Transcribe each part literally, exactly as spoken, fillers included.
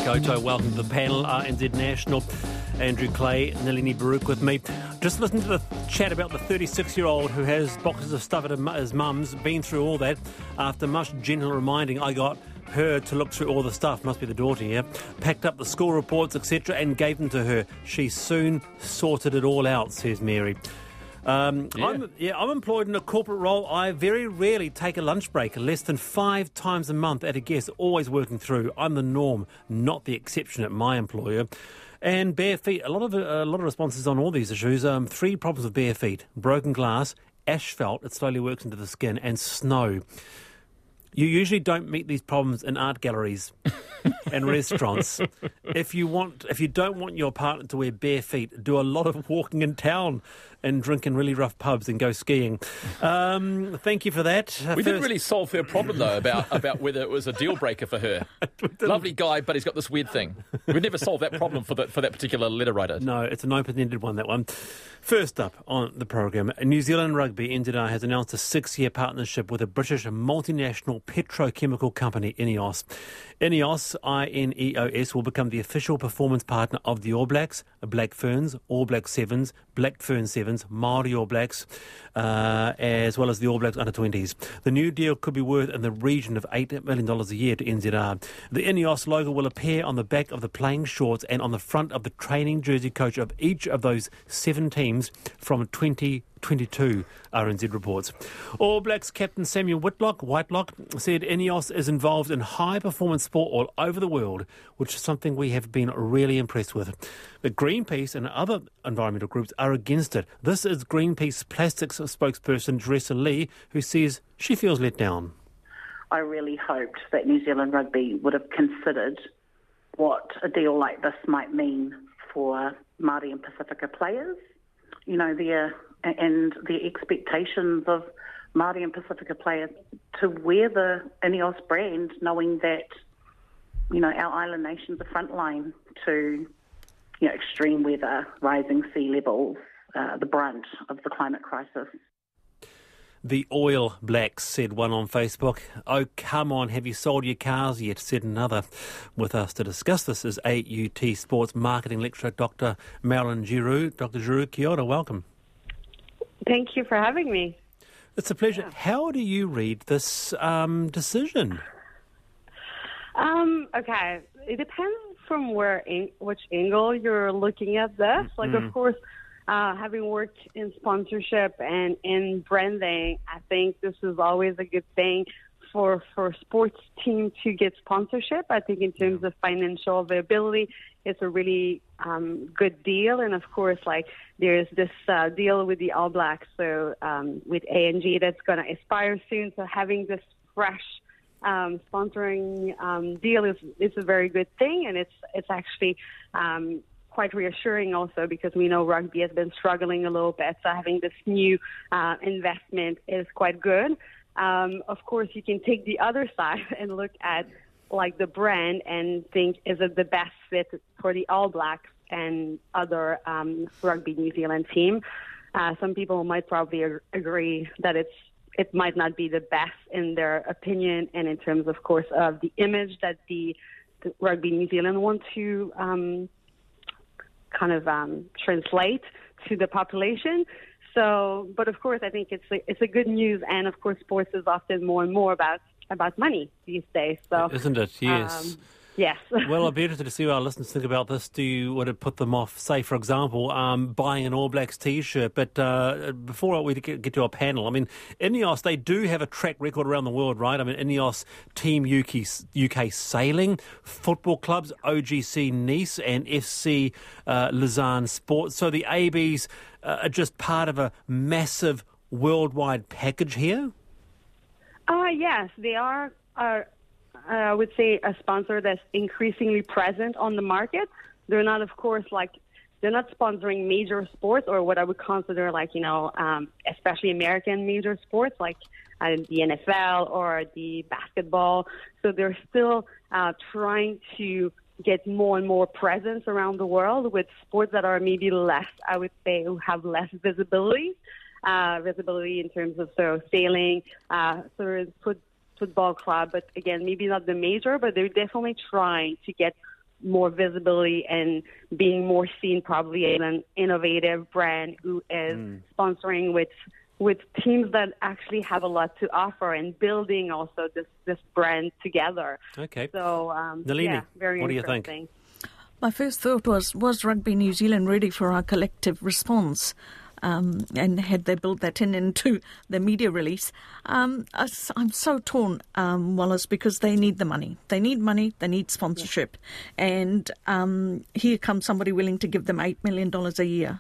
Koto, welcome to the panel. R N Z National, Andrew Clay, Nalini Baruch with me. Just listen to the chat about the thirty-six-year-old who has boxes of stuff at his mum's, been through all that. After much gentle reminding, I got her to look through all the stuff, must be the daughter here, packed up the school reports, et cetera, and gave them to her. She soon sorted it all out, says Mary. Um, yeah. I'm, yeah, I'm employed in a corporate role. I very rarely take a lunch break, less than five times a month at a guest, always working through. I'm the norm, not the exception at my employer. And bare feet, a lot of a lot of responses on all these issues. Um, three problems with bare feet: broken glass, asphalt, it slowly works into the skin, and snow. You usually don't meet these problems in art galleries and restaurants. If you want, if you don't want your partner to wear bare feet, do a lot of walking in town and drink in really rough pubs and go skiing. Um, thank you for that. We First... didn't really solve her problem, though, about, about whether it was a deal breaker for her. Lovely guy, but he's got this weird thing. We never solved that problem for, the, for that particular letter writer. No, it's an open-ended one, that one. First up on the program, New Zealand Rugby, N Z R, has announced a six-year partnership with a British multinational petrochemical company, INEOS. INEOS, I N E O S, will become the official performance partner of the All Blacks, Black Ferns, All Black Sevens, Black Fern Sevens, Māori All Blacks, uh, as well as the All Blacks under twenties. The new deal could be worth in the region of eight million dollars a year to N Z R. The INEOS logo will appear on the back of the playing shorts and on the front of the training jersey coach of each of those seven teams from twenty twenty-two, R N Z reports. All Blacks captain Samuel Whitlock, Whitelock said INEOS is involved in high-performance sport all over the world, which is something we have been really impressed with. But Greenpeace and other environmental groups are against it. This is Greenpeace plastics spokesperson Teresa Lee, who says she feels let down. I really hoped that New Zealand Rugby would have considered what a deal like this might mean for Māori and Pacifica players. You know, their and the expectations of Māori and Pacifica players to wear the INEOS brand, knowing that, you know, our island nations are frontline to, you know, extreme weather, rising sea levels, uh, the brunt of the climate crisis. The Oil Blacks, said one on Facebook. Oh, come on, have you sold your cars yet, said another. With us to discuss this is A U T Sports Marketing Lecturer Doctor Marilyn Giroux. Doctor Giroux, kia ora, welcome. Thank you for having me. It's a pleasure. Yeah. How do you read this um, decision? Um, okay, it depends from where, in, which angle you're looking at this. Like, mm. of course, Uh, having worked in sponsorship and in branding, I think this is always a good thing for for a sports team to get sponsorship. I think in terms of financial availability, it's a really um, good deal. And of course, like there's this uh, deal with the All Blacks, so um, with A N G that's going to expire soon. So having this fresh um, sponsoring um, deal is is a very good thing, and it's it's actually Um, quite reassuring also because we know rugby has been struggling a little bit. So having this new uh, investment is quite good. Um, of course, you can take the other side and look at like the brand and think, is it the best fit for the All Blacks and other um, Rugby New Zealand team? Uh, some people might probably ag- agree that it's it might not be the best in their opinion and in terms, of course, of the image that the, the Rugby New Zealand want to um, kind of um, translate to the population. So, but of course, I think it's a, it's a good news, and of course, sports is often more and more about about money these days. So, isn't it? Yes. Um, yes. Well, I'd be interested to see what our listeners think about this. Do you would it put them off, say, for example, um, buying an All Blacks T-shirt? But uh, before we get, get to our panel, I mean, INEOS, they do have a track record around the world, right? I mean, INEOS, Team U K, U K Sailing, football clubs, O G C Nice and F C uh, Lausanne Sports. So the A Bs uh, are just part of a massive worldwide package here? Uh, yes, they are, are uh, I would say, a sponsor that's increasingly present on the market. They're not, of course, like, they're not sponsoring major sports or what I would consider like, you know, um, especially American major sports like uh, the N F L or the basketball. So they're still uh, trying to get more and more presence around the world with sports that are maybe less, I would say, who have less visibility. Uh, visibility in terms of so sailing, uh, sort of foot, football club, but again, maybe not the major, but they're definitely trying to get more visibility and being more seen probably as an innovative brand who is mm. sponsoring with with teams that actually have a lot to offer and building also this, this brand together. Okay. So, um, Nalini, yeah, very what do you interesting. think? My first thought was, was Rugby New Zealand ready for our collective response? Um, and had they built that in into the media release? Um, I'm so torn, um, Wallace, because they need the money. They need money, they need sponsorship. Yeah. And um, here comes somebody willing to give them eight million dollars a year.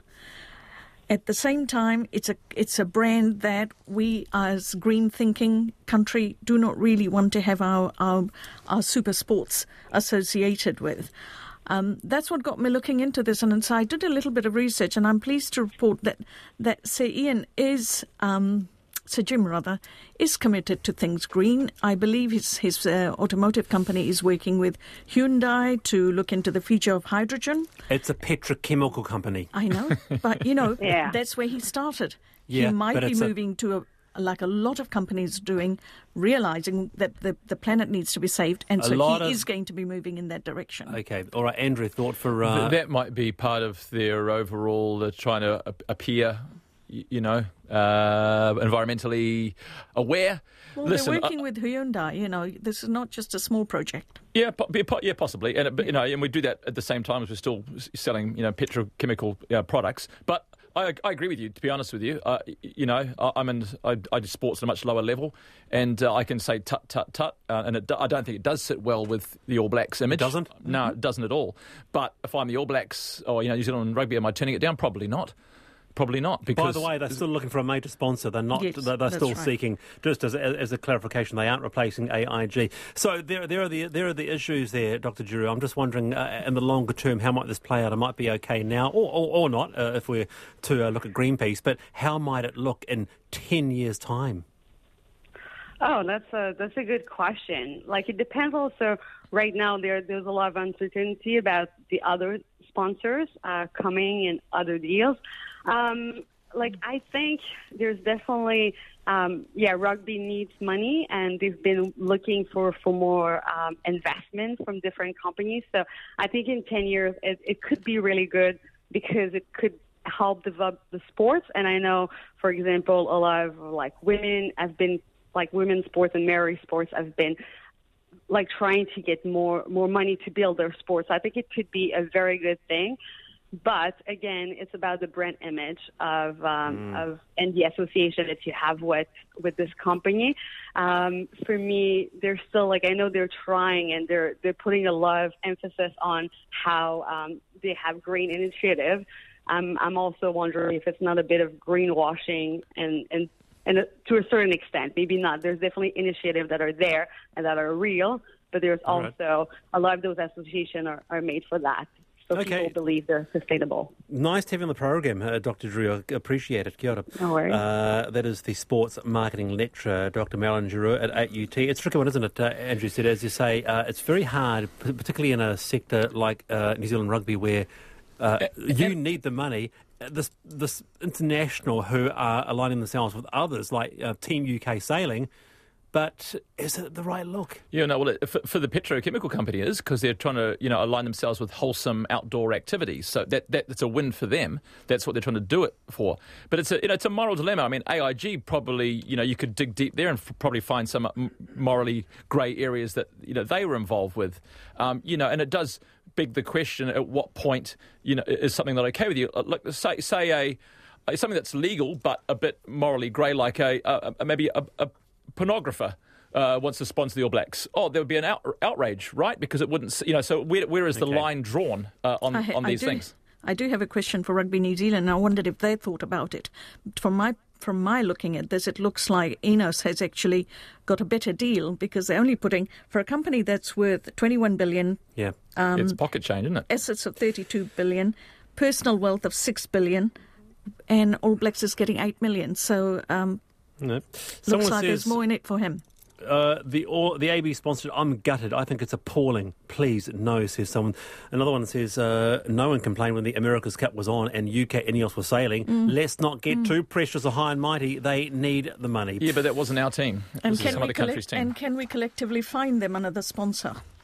At the same time, it's a it's a brand that we, as green-thinking country, do not really want to have our, our, our super sports associated with. Um, that's what got me looking into this, and so I did a little bit of research, and I'm pleased to report that that Sir Ian is, um, Sir Jim rather, is committed to things green. I believe his his uh, automotive company is working with Hyundai to look into the future of hydrogen. It's a petrochemical company. I know, but you know, yeah. that's where he started. Yeah, he might but be it's moving a... to a. Like a lot of companies doing, realising that the, the planet needs to be saved, and a so he of... is going to be moving in that direction. Okay, all right, Andrew, thought for... Uh... That might be part of their overall uh, trying to appear, you know, uh, environmentally aware. Well, Listen, they're working uh, with Hyundai, you know, this is not just a small project. Yeah, po- yeah, possibly, and you know, and we do that at the same time as we're still selling, you know, petrochemical uh, products, but... I, I agree with you, to be honest with you. Uh, you know, I, I'm in, I, I do sports at a much lower level, and uh, I can say tut, tut, tut, uh, and it, I don't think it does sit well with the All Blacks image. It doesn't? No, it doesn't at all. But if I'm the All Blacks, or, you know, New Zealand Rugby, am I turning it down? Probably not. Probably not. Because by the way, they're still looking for a major sponsor. They're not. Yes, they're, they're still right. seeking. Just as, as a clarification, they aren't replacing A I G. So there, there are the there are the issues there, Doctor Giroux. I'm just wondering, uh, in the longer term, how might this play out? It might be okay now, or or, or not, uh, if we're to uh, look at Greenpeace. But how might it look in ten years' time? Oh, that's a that's a good question. Like, it depends also. Right now, there there's a lot of uncertainty about the other sponsors uh, coming in other deals. Um, like, I think there's definitely, um, yeah, rugby needs money, and they've been looking for, for more um, investment from different companies. So I think in ten years, it, it could be really good because it could help develop the sports. And I know, for example, a lot of, like, women have been, like, women's sports and married sports have been, like, trying to get more, more money to build their sports. I think it could be a very good thing. But again, it's about the brand image of um, mm. of and the association that you have with with this company. Um, for me, they're still, like, I know they're trying and they're they're putting a lot of emphasis on how um, they have green initiative. Um, I'm also wondering if it's not a bit of greenwashing and and and to a certain extent, maybe not. There's definitely initiatives that are there and that are real, but there's All also right. a lot of those associations are, are made for that. So okay. people believe they're sustainable. Nice to have you on the program, uh, Doctor Giroux. I appreciate it. Kia ora. No worries. Uh, that is the sports marketing lecturer, Doctor Marilyn Giroux at A U T. It's a tricky one, isn't it, uh, Andrew said, as you say. Uh, it's very hard, particularly in a sector like uh, New Zealand rugby where uh, you need the money. This, this international who are aligning themselves with others, like uh, Team U K Sailing, but is it the right look? Yeah, no, well, it, for, for the petrochemical company it is, because they're trying to, you know, align themselves with wholesome outdoor activities. So that, that that's a win for them. That's what they're trying to do it for. But it's a, you know, it's a moral dilemma. I mean, A I G probably, you know, you could dig deep there and f- probably find some morally grey areas that, you know, they were involved with. Um, you know, and it does beg the question: at what point, you know, is something not okay with you? Like, say, say a something that's legal but a bit morally grey, like a, a, a maybe a, a pornographer uh, wants to sponsor the All Blacks. Oh, there would be an out, outrage, right? Because it wouldn't, you know. So where, where is the okay. line drawn uh, on I, on these I do, things? I do have a question for Rugby New Zealand. I wondered if they thought about it. From my from my looking at this, it looks like Enos has actually got a better deal because they're only putting, for a company that's worth twenty-one billion. Yeah, um, it's pocket change, isn't it? Assets of thirty-two billion, personal wealth of six billion, and All Blacks is getting eight million. So. Um, No. Looks Someone like says, there's more in it for him. Uh, the or, the A B sponsored, I'm gutted. I think it's appalling. Please, no, says someone. Another one says, uh, no one complained when the America's Cup was on and U K Ineos were sailing. Mm. Let's not get mm. too precious or high and mighty. They need the money. Yeah, but that wasn't our team. It and was can some we other country's collect- team. And can we collectively find them another sponsor?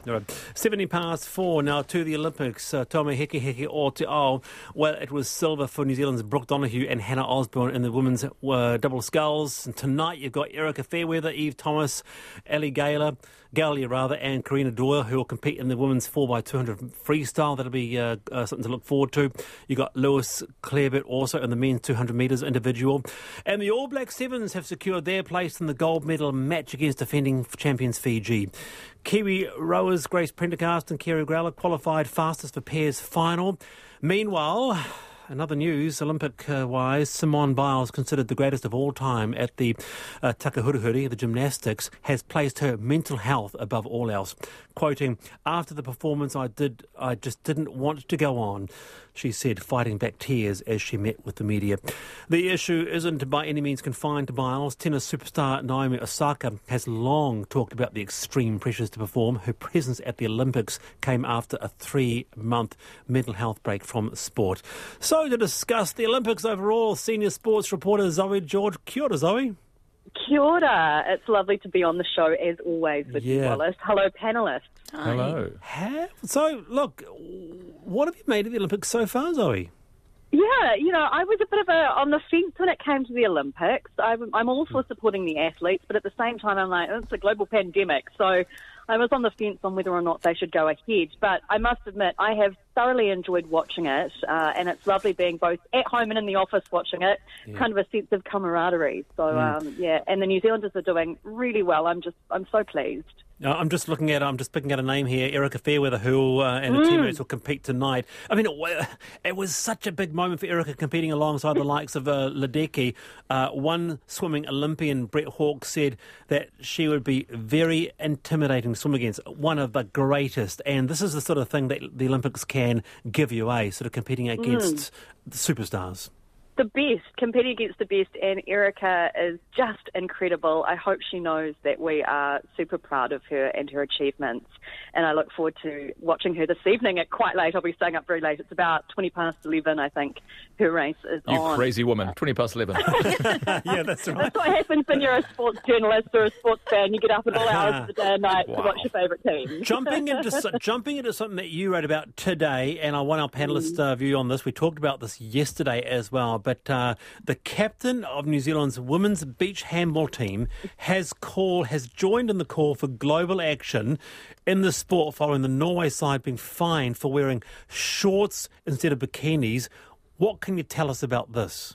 All right. seventy past four now to the Olympics. Uh, Tome Heke Heke o te ao. Well, it was silver for New Zealand's Brooke Donoghue and Hannah Osborne in the women's uh, double sculls. And tonight you've got Erica Fairweather, Eve Thomas, Ellie Gaylor, Gallagher rather, and Karina Doyle, who will compete in the women's four by two hundred freestyle. That'll be uh, uh, something to look forward to. You've got Lewis Clarebert also in the men's two hundred metres individual. And the All Black Sevens have secured their place in the gold medal match against defending champions Fiji. Kiwi rowers Grace Prendergast and Kerry Growler qualified fastest for pairs final. Meanwhile, another news, Olympic-wise, Simone Biles, considered the greatest of all time at the uh, Takahurahuri, the gymnastics, has placed her mental health above all else. Quoting, "After the performance, I did, I just didn't want to go on," she said, fighting back tears as she met with the media. The issue isn't by any means confined to Biles. Tennis superstar Naomi Osaka has long talked about the extreme pressures to perform. Her presence at the Olympics came after a three-month mental health break from sport. So to discuss the Olympics overall, senior sports reporter Zoe George. Kia ora, Zoe. Kia ora. It's lovely to be on the show, as always, with Yeah. you, Wallace. Hello, panellists. Hello. Have, so, look, what have you made of the Olympics so far, Zoe? Yeah, you know, I was a bit of a on the fence when it came to the Olympics. I'm, I'm all for supporting the athletes, but at the same time, I'm like, it's a global pandemic, so I was on the fence on whether or not they should go ahead. But I must admit, I have thoroughly enjoyed watching it, uh, and it's lovely being both at home and in the office watching it. Yeah. Kind of a sense of camaraderie. So, Mm. um, yeah, and the New Zealanders are doing really well. I'm just, I'm so pleased. Uh, I'm just looking at, I'm just picking out a name here, Erica Fairweather, who uh, and her teammates will compete tonight. I mean, it, wa- it was such a big moment for Erica competing alongside the likes of uh, Ledecky. Uh, one swimming Olympian, Brett Hawke, said that she would be very intimidating to swim against, one of the greatest. And this is the sort of thing that the Olympics can give you, eh? Sort of competing against the superstars. The best, competing against the best, and Erica is just incredible. I hope she knows that we are super proud of her and her achievements, and I look forward to watching her this evening at quite late. I'll be staying up very late. It's about twenty past eleven, I think, her race is You on. crazy woman. twenty past eleven. Yeah, that's right. That's what happens when you're a sports journalist or a sports fan. You get up at all hours of the day and night Wow. to watch your favourite team. Jumping into so- jumping into something that you wrote about today, and I want our panellists' uh, view on this. We talked about this yesterday as well, but uh, the captain of New Zealand's women's beach handball team has call has joined in the call for global action in the sport following the Norway side being fined for wearing shorts instead of bikinis. What can you tell us about this?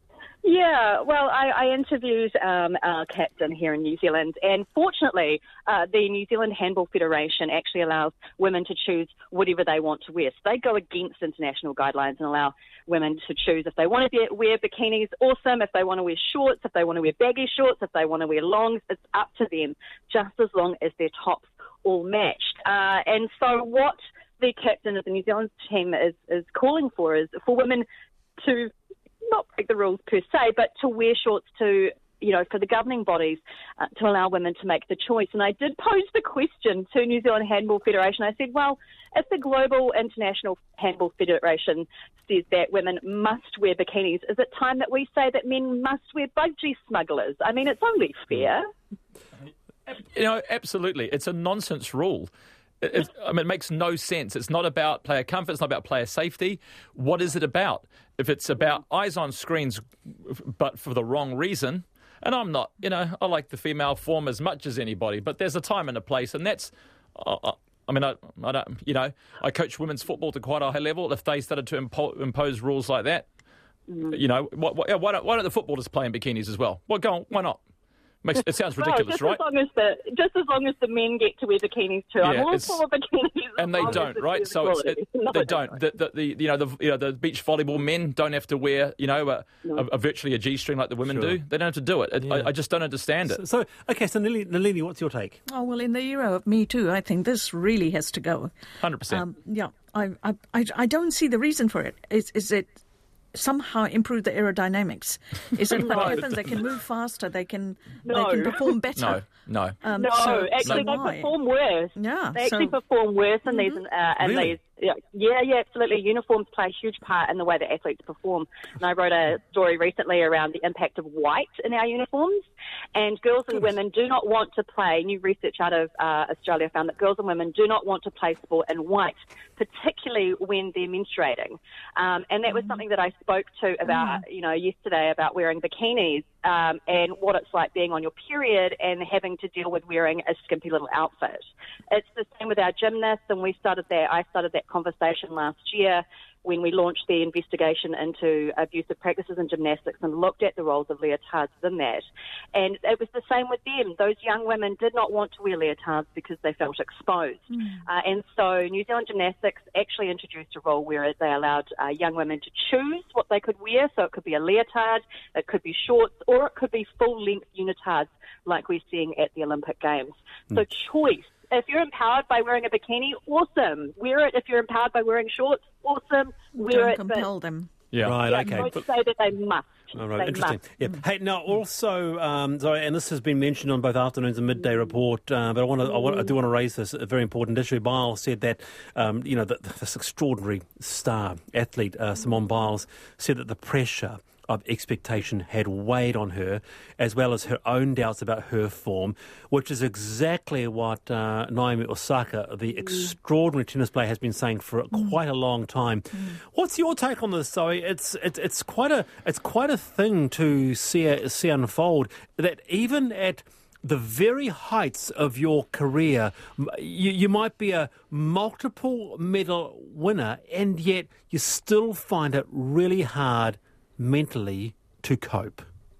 Yeah, well, I, I interviewed um, our captain here in New Zealand, and fortunately, uh, the New Zealand Handball Federation actually allows women to choose whatever they want to wear. So they go against international guidelines and allow women to choose if they want to be, wear bikinis, awesome. If they want to wear shorts, if they want to wear baggy shorts, if they want to wear longs, it's up to them, just as long as their tops all matched. Uh, and so what the captain of the New Zealand team is, is calling for is for women to not break the rules per se, but to wear shorts to, you know, for the governing bodies uh, to allow women to make the choice. And I did pose the question to New Zealand Handball Federation. I said, well, if the Global International Handball Federation says that women must wear bikinis, is it time that we say that men must wear budgie smugglers? I mean, it's only fair. You know, absolutely. It's a nonsense rule. It, it, I mean, it makes no sense. It's not about player comfort. It's not about player safety. What is it about? If it's about eyes on screens, but for the wrong reason, and I'm not, you know, I like the female form as much as anybody, but there's a time and a place, and that's, uh, I mean, I, I don't, you know, I coach women's football to quite a high level. If they started to impo- impose rules like that, mm. you know, why, why, why, don't, why don't the footballers play in bikinis as well? Well, go on, why not? Makes, it sounds ridiculous, well, right? As long as the, just as long as the men get to wear bikinis too. Yeah, I'm all for bikinis. And they don't, right? So it's, it, no, they don't. The, the, the, you know, the, you know, the beach volleyball men don't have to wear, you know, a, no. a, a virtually a G-string like the women Sure. do. They don't have to do it. it Yeah. I, I just don't understand it. So, so okay, so Nalini, Nalini, what's your take? Oh, well, in the era of Me Too, I think this really has to go. one hundred percent. Um, yeah, I, I, I, I don't see the reason for it. Is, is it somehow improve the aerodynamics? Is it what No. happens? They can move faster. They can No. they can perform better. No, no. Um, No, so, actually, so they why? perform worse. Yeah, They actually so- perform worse in these uh, in Really? these yeah, yeah, yeah, absolutely. Uniforms play a huge part in the way that athletes perform. And I wrote a story recently around the impact of white in our uniforms. And girls and women do not want to play. New research out of uh, Australia found that girls and women do not want to play sport in white, particularly when they're menstruating. Um, and that was something that I spoke to about, you know, yesterday about wearing bikinis um, and what it's like being on your period and having to deal with wearing a skimpy little outfit. It's the same with our gymnasts, and we started that. I started that conversation last year when we launched the investigation into abusive practices in gymnastics and looked at the roles of leotards in that. And it was the same with them. Those young women did not want to wear leotards because they felt exposed. Mm. Uh, and so New Zealand Gymnastics actually introduced a rule where they allowed uh, young women to choose what they could wear. So it could be a leotard, it could be shorts, or it could be full-length unitards like we're seeing at the Olympic Games. Mm. So choice. If you're empowered by wearing a bikini, awesome. Wear it. If you're empowered by wearing shorts, awesome. Wear Don't it. compel them. Yeah, right. Yeah, okay. Don't say that they must. All right, they interesting. Must. Yeah. Hey, now also, um, sorry, and this has been mentioned on both afternoons and midday report, uh, but I want to, I, want, I do want to raise this a very important issue. Biles said that, um, you know, that this extraordinary star athlete uh, Simone Biles said that the pressure of expectation had weighed on her, as well as her own doubts about her form, which is exactly what uh, Naomi Osaka, the mm. extraordinary tennis player, has been saying for mm. quite a long time. Mm. What's your take on this, Zoe? It's it's it's quite a it's quite a thing to see see unfold. That even at the very heights of your career, you, you might be a multiple medal winner, and yet you still find it really hard mentally to cope.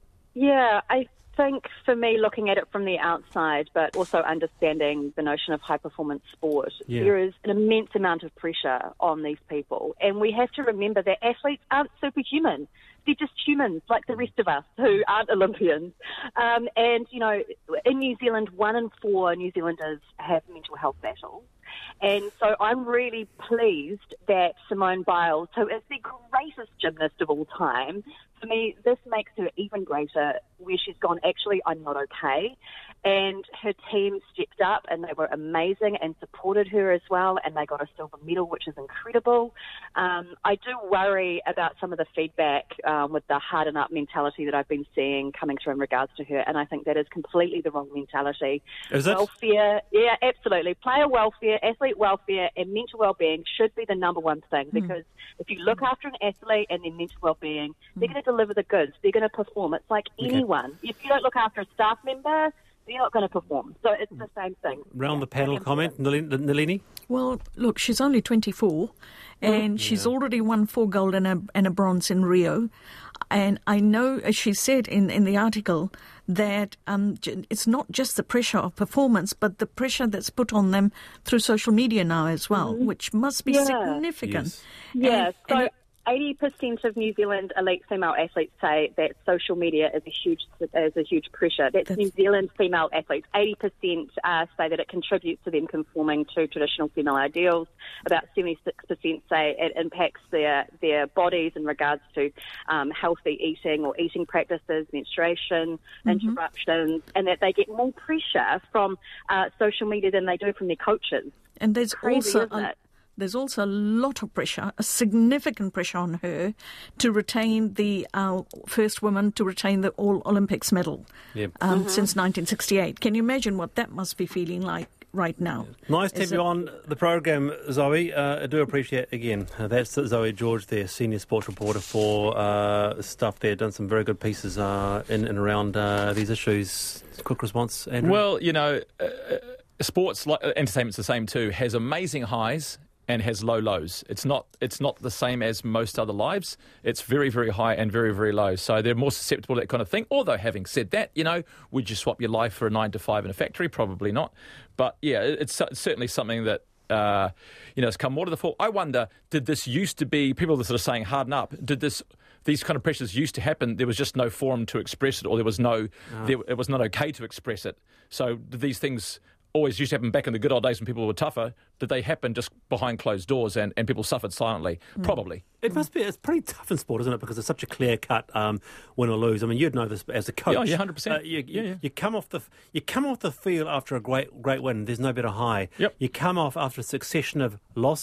Yeah, I think for me, looking at it from the outside, but also understanding the notion of high-performance sport, yeah. there is an immense amount of pressure on these people. And we have to remember that athletes aren't superhuman. They're just humans like the rest of us who aren't Olympians. Um, and, you know, in New Zealand, one in four New Zealanders have mental health battles. And so I'm really pleased that Simone Biles, who is the greatest gymnast of all time, for me, this makes her even greater, where she's gone, actually, I'm not okay. And her team stepped up and they were amazing and supported her as well, and they got a silver medal, which is incredible. Um, I do worry about some of the feedback um, with the harden up mentality that I've been seeing coming through in regards to her, and I think that is completely the wrong mentality. Is it? Welfare, yeah, absolutely. Player welfare, athlete welfare and mental well-being should be the number one thing, mm. because if you look after an athlete and their mental well-being, mm. they're going to deliver the goods, they're going to perform. It's like okay. anyone. If you don't look after a staff member, they're not going to perform. So it's the same thing. Round yeah, the panel comment, Nalini? Well, look, she's only twenty-four and yeah. she's already won four gold and a, and a bronze in Rio. And I know, as she said in, in the article, that um, it's not just the pressure of performance, but the pressure that's put on them through social media now as well, mm-hmm. which must be yeah. significant. Yes. Yeah, and, so and it, eighty percent of New Zealand elite female athletes say that social media is a huge is a huge pressure. That's, That's New Zealand female athletes. eighty percent uh, say that it contributes to them conforming to traditional female ideals. About seventy-six percent say it impacts their their bodies in regards to um, healthy eating or eating practices, menstruation, mm-hmm. interruptions, and that they get more pressure from uh, social media than they do from their coaches. And there's Crazy, also isn't it? There's also a lot of pressure, a significant pressure on her to retain the uh, first woman to retain the All Olympics medal yep. um, mm-hmm. since nineteen sixty-eight. Can you imagine what that must be feeling like right now? Nice to have you on the program, Zoe. Uh, I do appreciate it again. Uh, that's Zoe George, their senior sports reporter for uh, Stuff there. Done some very good pieces uh, in and around uh, these issues. Quick response, Andrew? Well, you know, uh, sports, like entertainment's the same too, has amazing highs and has low lows. It's not it's not the same as most other lives. It's very, very high and very, very low. So they're more susceptible to that kind of thing. Although, having said that, you know, would you swap your life for a nine to five in a factory? Probably not. But, yeah, it's certainly something that, uh, you know, has come more to the fore. I wonder, did this used to be, people are sort of saying harden up, did this... These kind of pressures used to happen. There was just no forum to express it, or there was no, oh. there, it was not okay to express it. So did these things always used to happen back in the good old days when people were tougher? Did they happen just behind closed doors and, and people suffered silently? Mm. Probably. It must be. It's pretty tough in sport, isn't it? Because it's such a clear cut um, win or lose. I mean, you'd know this as a coach. Yeah, yeah, one hundred percent. Uh, you, yeah, you, yeah. you come off the you come off the field after a great great win. There's no better high. Yep. You come off after a succession of losses.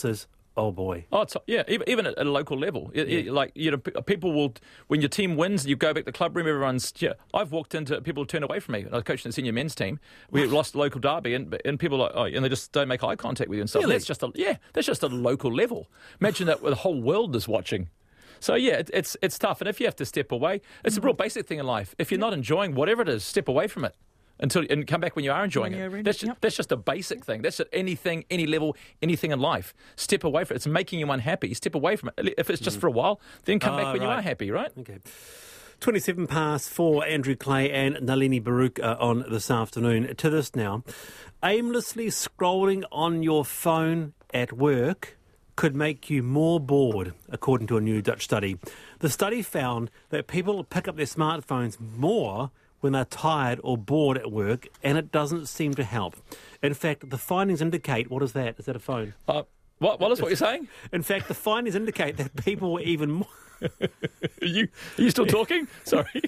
Oh, boy. Oh, it's, yeah, even, even at a local level. It, it, like, you know, p- people will, when your team wins, you go back to the club room, everyone's, yeah. I've walked into, people turn away from me. I was coaching the senior men's team. We lost the local derby, and and people are like, oh, and they just don't make eye contact with you and stuff. Really? That's just a, yeah, that's just a local level. Imagine that the whole world is watching. So, yeah, it, it's it's tough. And if you have to step away, it's a real basic thing in life. If you're not enjoying whatever it is, step away from it. Until and come back when you are enjoying When you're it. ready, That's just, yep. that's just a basic thing. That's at anything, any level, anything in life. Step away from it. It's making you unhappy. Step away from it. If it's just for a while, then come Ah, back when you right. are happy, right? Okay. twenty-seven past four, Andrew Clay and Nalini Baruch uh, on this afternoon. To this now, aimlessly scrolling on your phone at work could make you more bored, according to a new Dutch study. The study found that people pick up their smartphones more when they're tired or bored at work, and it doesn't seem to help. In fact, the findings indicate... What is that? Is that a phone? Uh, what, what is what you're saying? In fact, the findings indicate that people were even more... Are you, are you still talking? Sorry.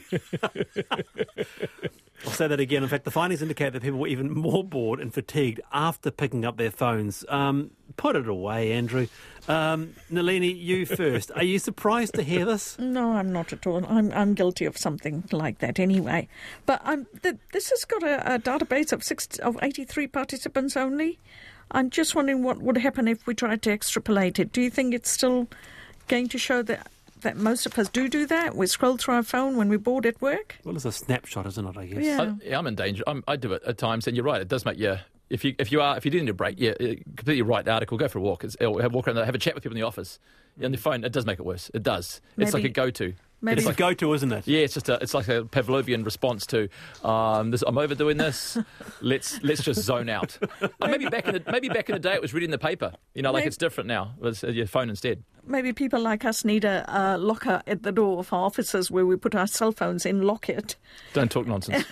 I'll say that again. In fact, the findings indicate that people were even more bored and fatigued after picking up their phones. Um, put it away, Andrew. Um, Nalini, you first. Are you surprised to hear this? No, I'm not at all. I'm I'm guilty of something like that anyway. But I'm, th- this has got a, a database of six, of eighty-three participants only. I'm just wondering what would happen if we tried to extrapolate it. Do you think it's still going to show that, that most of us do do that? We scroll through our phone when we're bored at work? Well, it's a snapshot, isn't it, I guess? Yeah. I, yeah, I'm in danger. I'm, I do it at times, and you're right. It does make you. If you if you are if you do need a break, yeah, completely right. The article. Go for a walk. It's, or have walk around. Have a chat with people in the office. On the phone, it does make it worse. It does. It's Maybe- like a go-to. maybe- It's a go-to, isn't it? Yeah, it's just a, it's like a Pavlovian response to um, this. I'm overdoing this. Let's let's just zone out. Uh, maybe back in the maybe back in the day it was reading the paper. You know, like Maybe- it's different now. It's uh, your phone instead. Maybe people like us need a, a locker at the door of our offices where we put our cell phones in, lock it. Don't talk nonsense.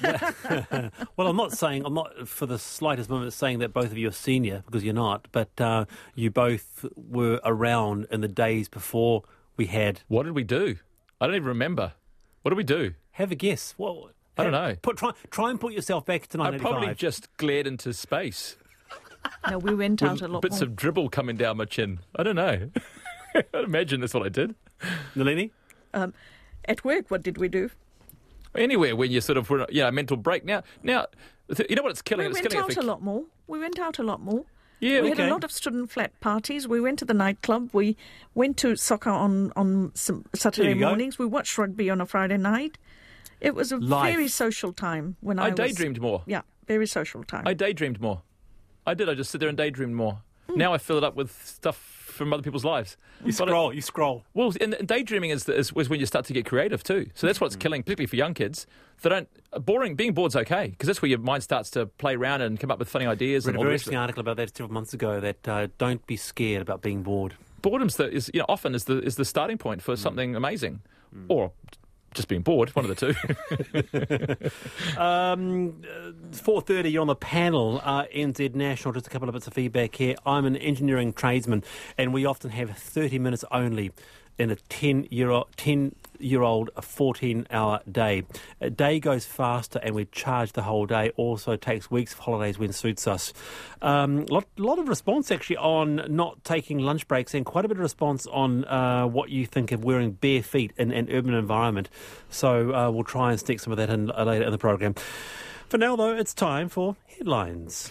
Well, I'm not saying, I'm not for the slightest moment saying that both of you are senior, because you're not, but uh, you both were around in the days before we had... What did we do? I don't even remember. What did we do? Have a guess. What? I don't know. Put, try, try and put yourself back to I nineteen eighty-five. probably just glared into space No, we went out a with lot bits more. of dribble coming down my chin. I don't know. I imagine that's what I did. Nalini? Um, at work, what did we do? Anywhere when you sort of were, you know, mental break. Now, now, th- you know what it's killing? We it's went killing out it for a lot more. We went out a lot more. Yeah, we okay. had a lot of student flat parties. We went to the nightclub. We went to soccer on, on some Saturday There you go. mornings. We watched rugby on a Friday night. It was a Life. very social time when I, I was... daydreamed more. Yeah, very social time. I daydreamed more. I did. I just sit there and daydreamed more. Hmm. Now I fill it up with stuff from other people's lives. You But I- scroll, you scroll. Well, and, and daydreaming is, the, is, is when you start to get creative too. So that's what's killing, particularly for young kids. They don't boring. Being bored's okay because that's where your mind starts to play around and come up with funny ideas. Read And a all the very rest of interesting it. article about that several months ago, that uh, don't be scared about being bored. Boredom's the, is you know often is the is the starting point for something amazing, or just being bored. One of the two. Um, four thirty, you're on the panel, uh, N Z National. Just a couple of bits of feedback here. I'm an engineering tradesman, and we often have thirty minutes only in a ten-year-old, ten-year-old, fourteen-hour day. A day goes faster, and we charge the whole day. Also takes weeks of holidays when suits us. A um, lot, lot of response, actually, on not taking lunch breaks, and quite a bit of response on uh, what you think of wearing bare feet in an urban environment. So uh, we'll try and stick some of that in uh, later in the program. For now, though, it's time for headlines.